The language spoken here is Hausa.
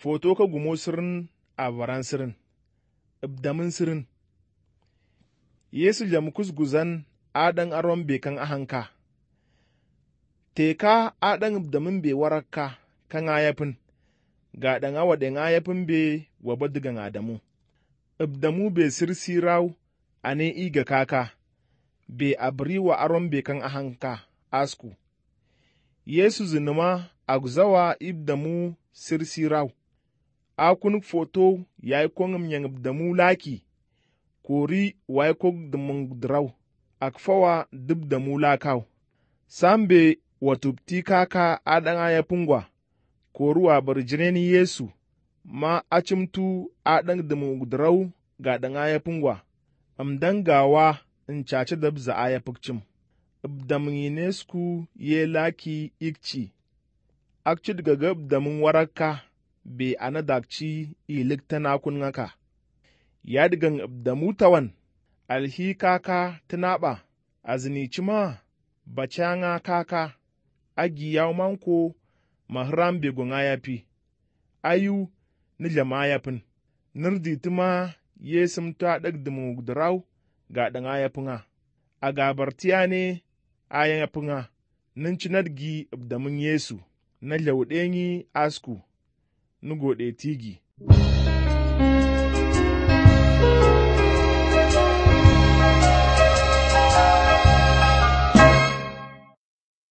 foto ka gumo sirin a varan sirin, ibdamin sirin. Yesu jam kusguzan aɗan aron bekan ahanka. Teka aɗan ibdamin be warakka kan ayafin, ga ɗan awa ɗan ayafin be wa badigan Adamu. Ibdamu be sirsiraw ane iga kaka, be abri wa aron bekan ahanka asku. Yesu zinuma agzawa ibdamu sirsiraw. Akun foto yai kongum yang ibdamu laki, kori wai kog dumung draw, akfawa dibdamu lakaw. Sambe watubti kaka aɗan ayapungwa, koruwa barjineni Yesu, ma acimtu aɗan dumung draw ga ɗan ayapungwa, amdangawa in caci dabza ayapukcim. Ibdamun Yinesku ye laki ikci, akcid gaga ibdamun waraka be anadakci ilik tanakun ngaka. Yadigan ibdamu tawan, alhi kaka tinaɓa, azinici ma bacanga kaka, agiyaw manko mahram be gon ayapi, ayu ni jam ayapin, nirdituma yesum ta ɗag dumu draw ga ɗan ayapinga, a gabartiya ne ayapinga, ninci nadgi ibdamin Yesu, na jawɗenyi asku, ni goɗe tigi.